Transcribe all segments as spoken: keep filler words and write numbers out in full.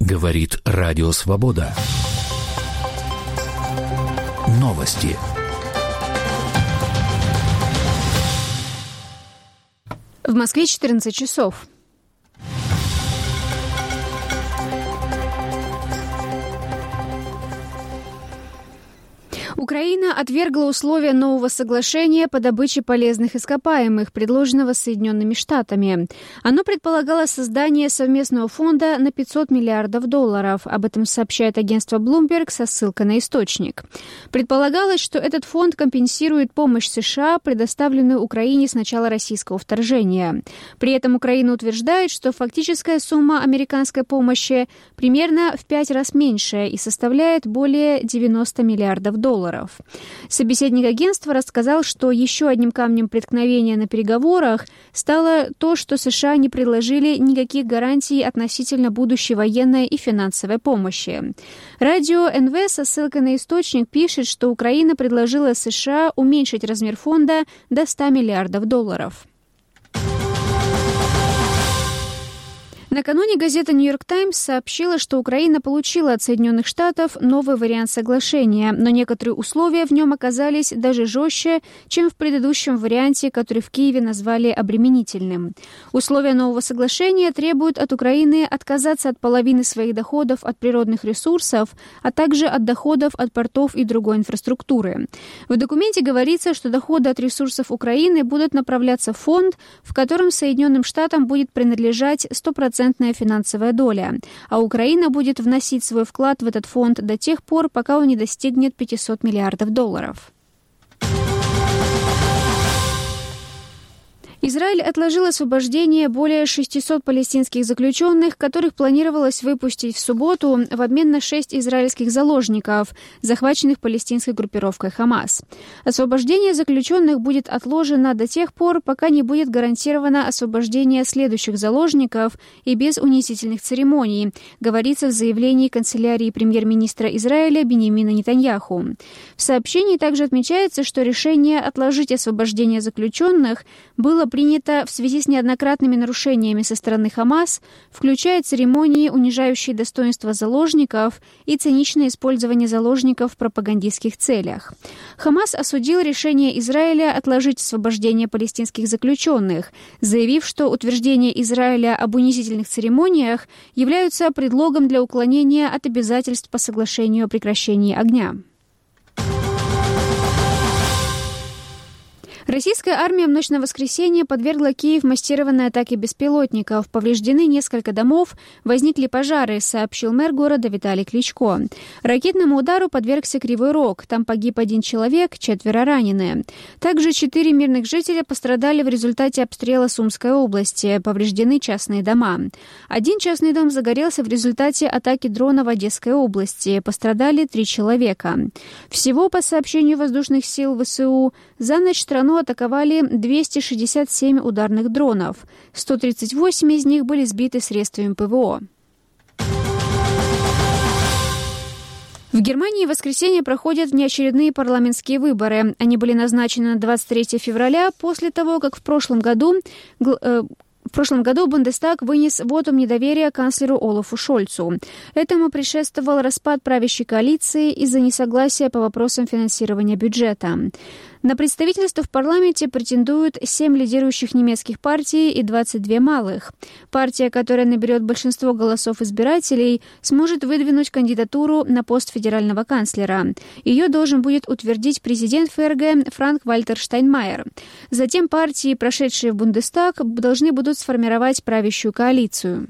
Говорит Радио Свобода. Новости. В Москве четырнадцать часов. Украина отвергла условия нового соглашения по добыче полезных ископаемых, предложенного Соединенными Штатами. Оно предполагало создание совместного фонда на пятьсот миллиардов долларов. Об этом сообщает агентство Bloomberg со ссылкой на источник. Предполагалось, что этот фонд компенсирует помощь США, предоставленную Украине с начала российского вторжения. При этом Украина утверждает, что фактическая сумма американской помощи примерно в пять раз меньше и составляет более девяносто миллиардов долларов. Собеседник агентства рассказал, что еще одним камнем преткновения на переговорах стало то, что США не предложили никаких гарантий относительно будущей военной и финансовой помощи. Радио эн вэ со ссылкой на источник пишет, что Украина предложила США уменьшить размер фонда до ста миллиардов долларов. Накануне газета «Нью-Йорк Таймс» сообщила, что Украина получила от Соединенных Штатов новый вариант соглашения, но некоторые условия в нем оказались даже жестче, чем в предыдущем варианте, который в Киеве назвали обременительным. Условия нового соглашения требуют от Украины отказаться от половины своих доходов от природных ресурсов, а также от доходов от портов и другой инфраструктуры. В документе говорится, что доходы от ресурсов Украины будут направляться в фонд, в котором Соединенным Штатам будет принадлежать сто процентов финансовая доля, а Украина будет вносить свой вклад в этот фонд до тех пор, пока он не достигнет пятьсот миллиардов долларов. Израиль отложил освобождение более шестисот палестинских заключенных, которых планировалось выпустить в субботу в обмен на шесть израильских заложников, захваченных палестинской группировкой «Хамас». Освобождение заключенных будет отложено до тех пор, пока не будет гарантировано освобождение следующих заложников и без унизительных церемоний, говорится в заявлении канцелярии премьер-министра Израиля Биньямина Нетаньяху. В сообщении также отмечается, что решение отложить освобождение заключенных было принято в связи с неоднократными нарушениями со стороны Хамас, включая церемонии, унижающие достоинство заложников и циничное использование заложников в пропагандистских целях. Хамас осудил решение Израиля отложить освобождение палестинских заключенных, заявив, что утверждения Израиля об унизительных церемониях являются предлогом для уклонения от обязательств по соглашению о прекращении огня. Российская армия в ночь на воскресенье подвергла Киев массированной атаке беспилотников. Повреждены несколько домов, возникли пожары, сообщил мэр города Виталий Кличко. Ракетному удару подвергся Кривой Рог. Там погиб один человек, четверо ранены. Также четыре мирных жителя пострадали в результате обстрела Сумской области. Повреждены частные дома. Один частный дом загорелся в результате атаки дрона в Одесской области. Пострадали три человека. Всего, по сообщению воздушных сил вэ эс у, за ночь страну атаковали двести шестьдесят семь ударных дронов. сто тридцать восемь из них были сбиты средствами пэ вэ о. В Германии в воскресенье проходят внеочередные парламентские выборы. Они были назначены на двадцать третьего февраля после того, как в прошлом году... Э, В прошлом году Бундестаг вынес вотум недоверия канцлеру Олафу Шольцу. Этому предшествовал распад правящей коалиции из-за несогласия по вопросам финансирования бюджета. На представительство в парламенте претендуют семь лидирующих немецких партий и двадцать две малых. Партия, которая наберет большинство голосов избирателей, сможет выдвинуть кандидатуру на пост федерального канцлера. Ее должен будет утвердить президент эф эр гэ Франк-Вальтер Штайнмайер. Затем партии, прошедшие в Бундестаг, должны будут сформировать правящую коалицию.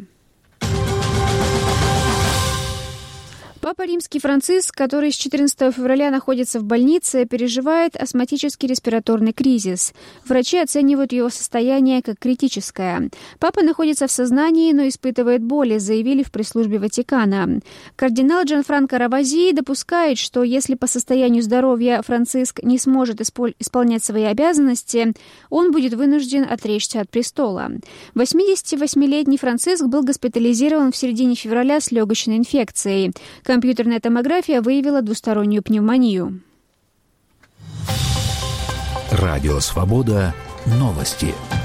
Папа Римский Франциск, который с четырнадцатого февраля находится в больнице, переживает астматический респираторный кризис. Врачи оценивают его состояние как критическое. Папа находится в сознании, но испытывает боли, заявили в пресс-службе Ватикана. Кардинал Джанфранко Равази допускает, что если по состоянию здоровья Франциск не сможет испол- исполнять свои обязанности, он будет вынужден отречься от престола. восьмидесятивосьмилетний Франциск был госпитализирован в середине февраля с легочной инфекцией. Компьютерная томография выявила двустороннюю пневмонию. Радио «Свобода». Новости.